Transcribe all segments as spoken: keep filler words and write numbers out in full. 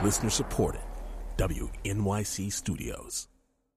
Listener supported. W N Y C Studios.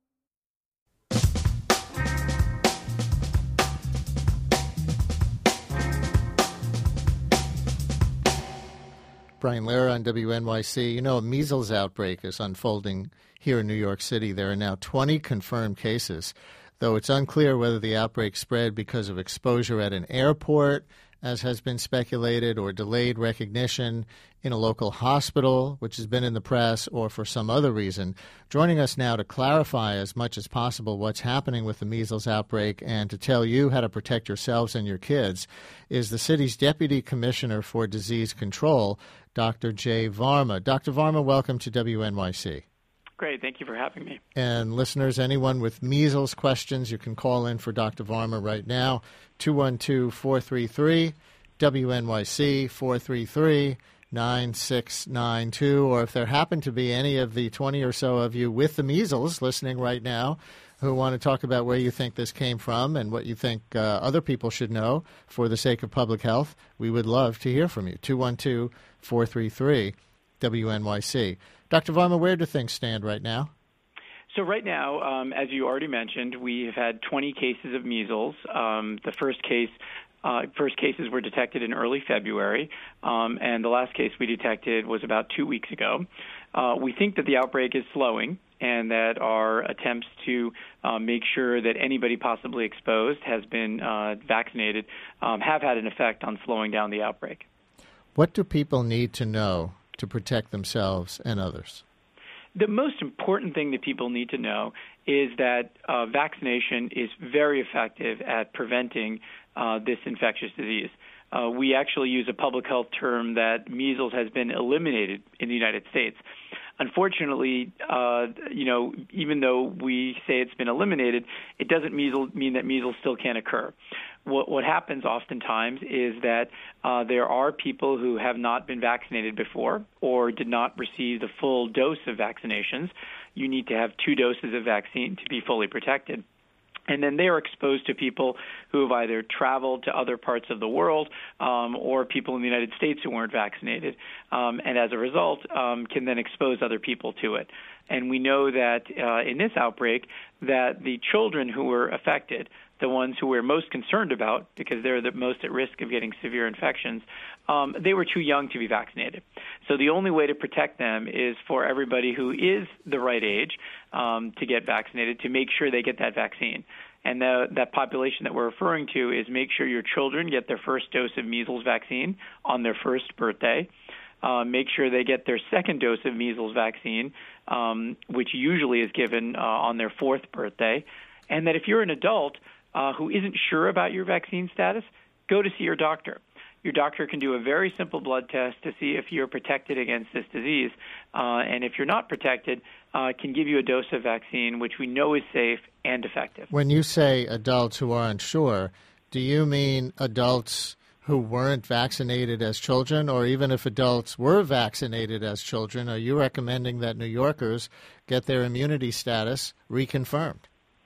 Brian Lehrer on W N Y C. You know, a measles outbreak is unfolding here in New York City. There are now twenty confirmed cases, though it's unclear whether the outbreak spread because of exposure at an airport, as has been speculated, or delayed recognition in a local hospital, which has been in the press, or for some other reason. Joining us now to clarify as much as possible what's happening with the measles outbreak and to tell you how to protect yourselves and your kids is the city's Deputy Commissioner for Disease Control, Doctor Jay Varma. Doctor Varma, welcome to W N Y C. Great. Thank you for having me. And listeners, anyone with measles questions, you can call in for Doctor Varma right now, two one two, four three three, W N Y C, four three three, nine six nine two. Or if there happen to be any of the twenty or so of you with the measles listening right now who want to talk about where you think this came from and what you think uh, other people should know for the sake of public health, we would love to hear from you. two one two, four three three, W N Y C. Doctor Varma, where do things stand right now? So right now, um, as you already mentioned, we have had twenty cases of measles. Um, the first case, uh, first cases were detected in early February, um, and the last case we detected was about two weeks ago. Uh, we think that the outbreak is slowing, and that our attempts to uh, make sure that anybody possibly exposed has been uh, vaccinated um, have had an effect on slowing down the outbreak. What do people need to know to protect themselves and others? The most important thing that people need to know is that uh, vaccination is very effective at preventing uh, this infectious disease. Uh, we actually use a public health term that measles has been eliminated in the United States. Unfortunately, uh, you know, even though we say it's been eliminated, it doesn't measles, mean that measles still can occur. What, what happens oftentimes is that uh, there are people who have not been vaccinated before or did not receive the full dose of vaccinations. You need to have two doses of vaccine to be fully protected. And then they are exposed to people who have either traveled to other parts of the world um, or people in the United States who weren't vaccinated, um, and as a result um, can then expose other people to it. And we know that uh, in this outbreak that the children who were affected, the ones who we're most concerned about because they're the most at risk of getting severe infections, um, they were too young to be vaccinated. So the only way to protect them is for everybody who is the right age um, to get vaccinated to make sure they get that vaccine. And the, that population that we're referring to is make sure your children get their first dose of measles vaccine on their first birthday. Uh, make sure they get their second dose of measles vaccine, um, which usually is given uh, on their fourth birthday. And that if you're an adult uh, who isn't sure about your vaccine status, go to see your doctor. Your doctor can do a very simple blood test to see if you're protected against this disease. Uh, and if you're not protected, uh, can give you a dose of vaccine, which we know is safe and effective. When you say adults who are unsure, do you mean adults who weren't vaccinated as children, or even if adults were vaccinated as children, are you recommending that New Yorkers get their immunity status reconfirmed?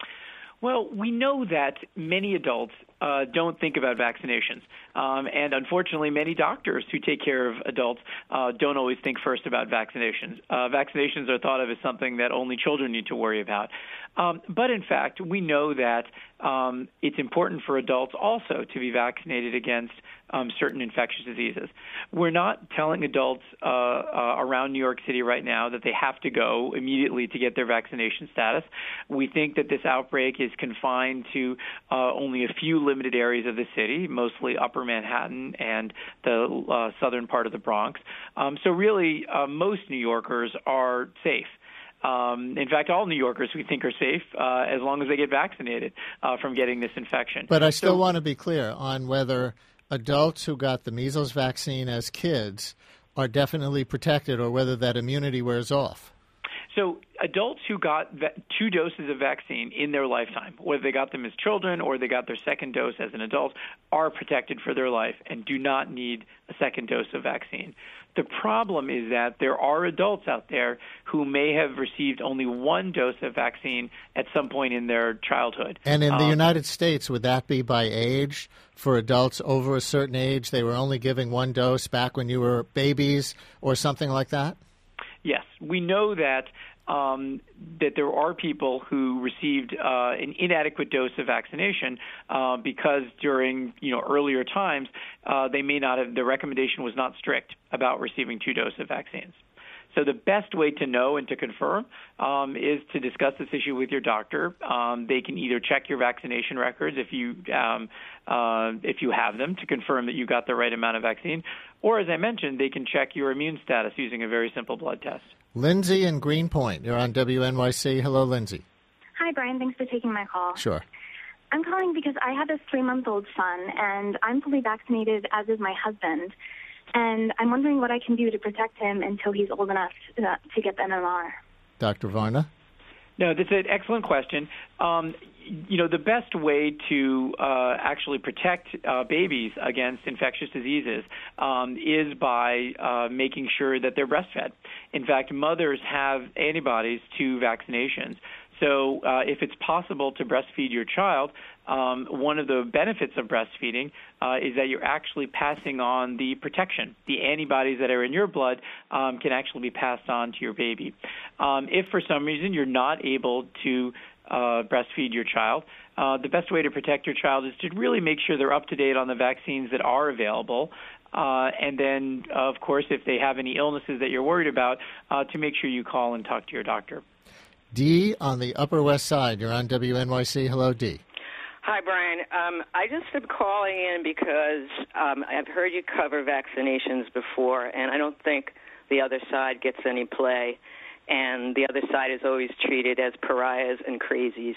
Well, we know that many adults uh, don't think about vaccinations. Um, and unfortunately, many doctors who take care of adults uh, don't always think first about vaccinations. Uh, vaccinations are thought of as something that only children need to worry about. Um, but in fact, we know that um, it's important for adults also to be vaccinated against um, certain infectious diseases. We're not telling adults uh, uh, around New York City right now that they have to go immediately to get their vaccination status. We think that this outbreak is confined to uh, only a few limited areas of the city, mostly Upper Manhattan and the uh, southern part of the Bronx. Um, so really, uh, most New Yorkers are safe. Um, in fact, all New Yorkers we think are safe uh, as long as they get vaccinated uh, from getting this infection. But I still so, want to be clear on whether adults who got the measles vaccine as kids are definitely protected or whether that immunity wears off. So adults who got two doses of vaccine in their lifetime, whether they got them as children or they got their second dose as an adult, are protected for their life and do not need a second dose of vaccine. The problem is that there are adults out there who may have received only one dose of vaccine at some point in their childhood. And in the um, United States, would that be by age? For adults over a certain age, they were only giving one dose back when you were babies or something like that? Yes. we know that um, that there are people who received uh, an inadequate dose of vaccination uh, because during you know earlier times uh, they may not have the recommendation was not strict about receiving two doses of vaccines. So the best way to know and to confirm um, is to discuss this issue with your doctor. Um, they can either check your vaccination records if you um, uh, if you have them to confirm that you got the right amount of vaccine, or as I mentioned, they can check your immune status using a very simple blood test. Lindsay in Greenpoint, you're on W N Y C. Hello, Lindsay. Hi, Brian. Thanks for taking my call. Sure. I'm calling because I have a three-month-old son, and I'm fully vaccinated, as is my husband. And I'm wondering what I can do to protect him until he's old enough to, uh, to get the M M R. Doctor Varna? No, that's an excellent question. Um, you know, the best way to uh, actually protect uh, babies against infectious diseases um, is by uh, making sure that they're breastfed. In fact, mothers have antibodies to vaccinations. So uh, if it's possible to breastfeed your child, um, one of the benefits of breastfeeding uh, is that you're actually passing on the protection. The antibodies that are in your blood um, can actually be passed on to your baby. Um, if for some reason you're not able to uh, breastfeed your child, uh, the best way to protect your child is to really make sure they're up to date on the vaccines that are available. Uh, and then, uh, of course, if they have any illnesses that you're worried about, uh, to make sure you call and talk to your doctor. Dee on the Upper West Side. You're on W N Y C. Hello, Dee. Hi, Brian. Um, I just am calling in because um, I've heard you cover vaccinations before, and I don't think the other side gets any play. And the other side is always treated as pariahs and crazies.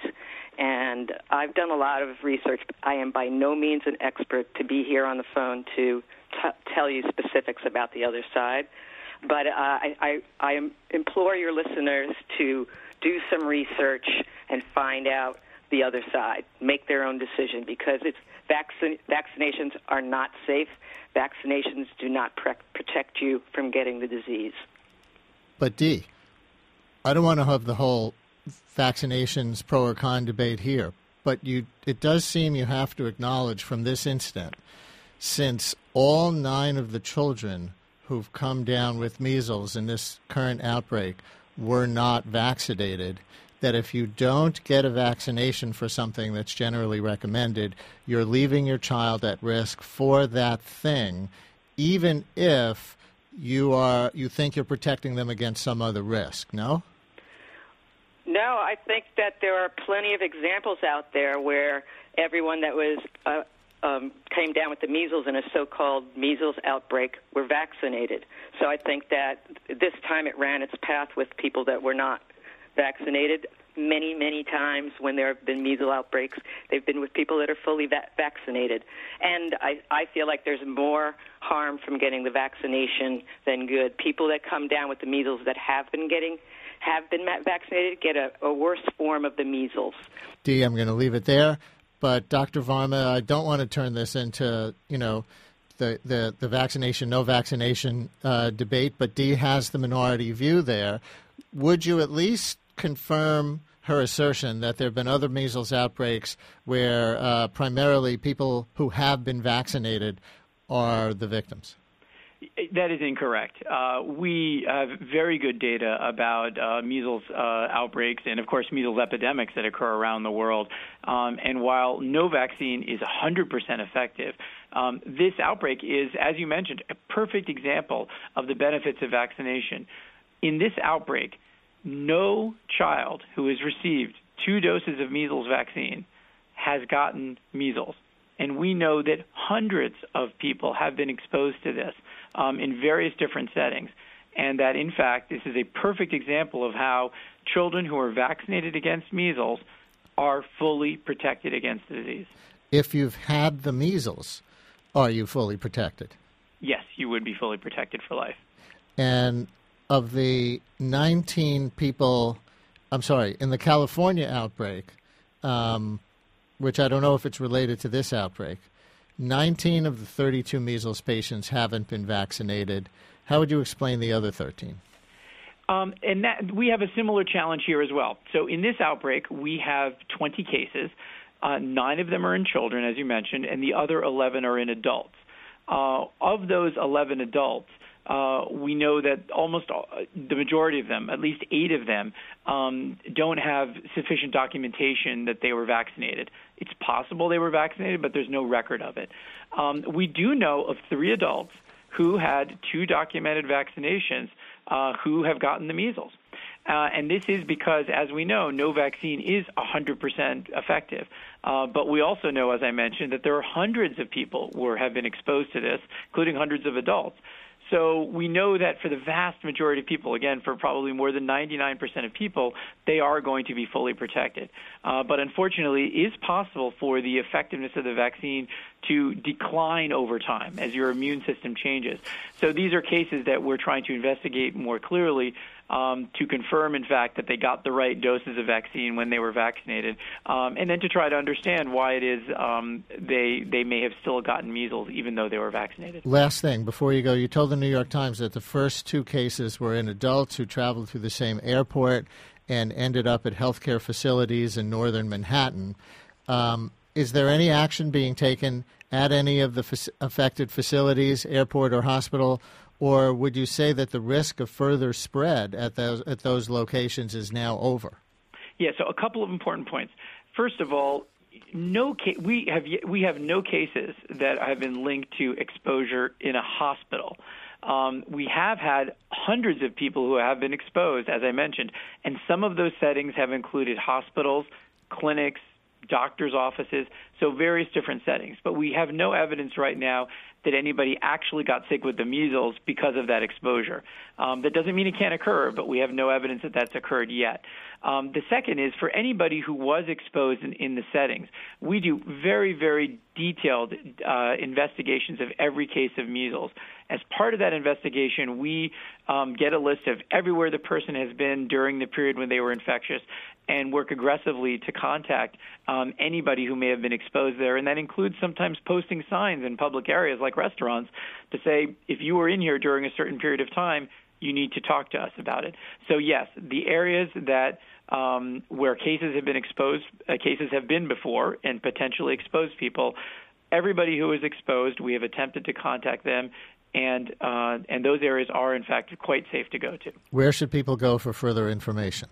And I've done a lot of research. I am by no means an expert to be here on the phone to t- tell you specifics about the other side. But uh, I, I, I implore your listeners to do some research and find out the other side. Make their own decision, because it's vaccin- vaccinations are not safe. Vaccinations do not pre- protect you from getting the disease. But, Dee, I don't want to have the whole vaccinations pro or con debate here, but you, it does seem you have to acknowledge from this incident, since all nine of the children who've come down with measles in this current outbreak were not vaccinated, that if you don't get a vaccination for something that's generally recommended, you're leaving your child at risk for that thing, even if you are you think you're protecting them against some other risk, no? No, I think that there are plenty of examples out there where everyone that was uh, um, came down with the measles in a so-called measles outbreak were vaccinated. So I think that this time it ran its path with people that were not vaccinated. Many, many times when there have been measles outbreaks, they've been with people that are fully va- vaccinated. And I, I feel like there's more harm from getting the vaccination than good. People that come down with the measles that have been getting have been vaccinated get a, a worse form of the measles. Dee, I'm going to leave it there. But Doctor Varma, I don't want to turn this into, you know, the, the, the vaccination, no vaccination uh, debate, but Dee has the minority view there. Would you at least confirm her assertion that there have been other measles outbreaks where uh, primarily people who have been vaccinated are the victims? That is incorrect. Uh, we have very good data about uh, measles uh, outbreaks and, of course, measles epidemics that occur around the world. Um, and while no vaccine is one hundred percent effective, um, this outbreak is, as you mentioned, a perfect example of the benefits of vaccination. In this outbreak, no child who has received two doses of measles vaccine has gotten measles. And we know that hundreds of people have been exposed to this um, in various different settings, and that, in fact, this is a perfect example of how children who are vaccinated against measles are fully protected against the disease. If you've had the measles, are you fully protected? Yes, you would be fully protected for life. And of the nineteen people, I'm sorry, in the California outbreak, um, which I don't know if it's related to this outbreak, nineteen of the thirty-two measles patients haven't been vaccinated. How would you explain the other thirteen? Um, and that, we have a similar challenge here as well. So in this outbreak, we have twenty cases. Uh, nine of them are in children, as you mentioned, and the other eleven are in adults. Uh, of those eleven adults, uh, we know that almost all, the majority of them, at least eight of them, um, don't have sufficient documentation that they were vaccinated. It's possible they were vaccinated, but there's no record of it. Um, we do know of three adults who had two documented vaccinations uh, who have gotten the measles. Uh, and this is because, as we know, no vaccine is one hundred percent effective. Uh, but we also know, as I mentioned, that there are hundreds of people who have been exposed to this, including hundreds of adults. So we know that for the vast majority of people, again, for probably more than ninety-nine percent of people, they are going to be fully protected. Uh, but unfortunately, it is possible for the effectiveness of the vaccine to decline over time as your immune system changes. So these are cases that we're trying to investigate more clearly um, to confirm, in fact, that they got the right doses of vaccine when they were vaccinated, um, and then to try to understand why it is um, they they may have still gotten measles even though they were vaccinated. Last thing, before you go, you told the New York Times that the first two cases were in adults who traveled through the same airport and ended up at healthcare facilities in northern Manhattan. Um, is there any action being taken at any of the f- affected facilities, airport or hospital, or would you say that the risk of further spread at those at those locations is now over? Yeah, so a couple of important points. First of all, no ca- we have we have no cases that have been linked to exposure in a hospital. Um, we have had hundreds of people who have been exposed, as I mentioned, and some of those settings have included hospitals, clinics, doctors' offices, so various different settings. But we have no evidence right now that anybody actually got sick with the measles because of that exposure. Um, that doesn't mean it can't occur, but we have no evidence that that's occurred yet. Um, the second is for anybody who was exposed in, in the settings, we do very, very detailed uh, investigations of every case of measles. As part of that investigation, we um, get a list of everywhere the person has been during the period when they were infectious and work aggressively to contact um, anybody who may have been exposed there. And that includes sometimes posting signs in public areas like restaurants to say, if you were in here during a certain period of time, you need to talk to us about it. So, yes, the areas that um, where cases have been exposed, uh, cases have been before and potentially exposed people, everybody who is exposed, we have attempted to contact them, and uh, and those areas are, in fact, quite safe to go to. Where should people go for further information?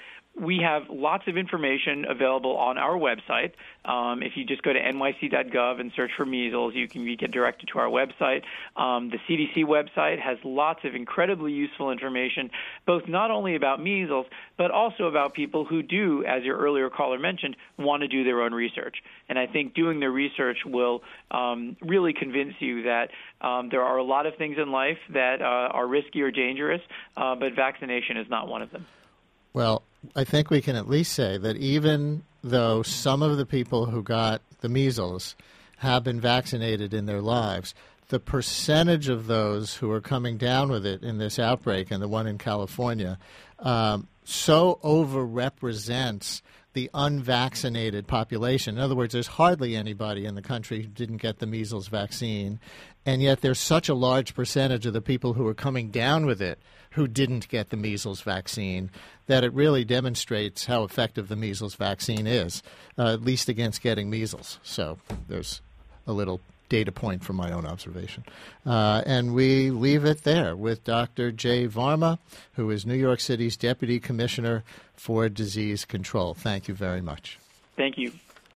We have lots of information available on our website. Um, if you just go to N Y C dot gov and search for measles, you can get directed to our website. Um, the C D C website has lots of incredibly useful information, both not only about measles, but also about people who do, as your earlier caller mentioned, want to do their own research. And I think doing the research will um, really convince you that um, there are a lot of things in life that uh, are risky or dangerous, uh, but vaccination is not one of them. Well, I think we can at least say that even though some of the people who got the measles have been vaccinated in their lives, the percentage of those who are coming down with it in this outbreak and the one in California um, so overrepresents the unvaccinated population. In other words, there's hardly anybody in the country who didn't get the measles vaccine, and yet there's such a large percentage of the people who are coming down with it who didn't get the measles vaccine that it really demonstrates how effective the measles vaccine is, uh, at least against getting measles. So there's a little data point from my own observation. Uh, and we leave it there with Doctor Jay Varma, who is New York City's Deputy Commissioner for Disease Control. Thank you very much. Thank you.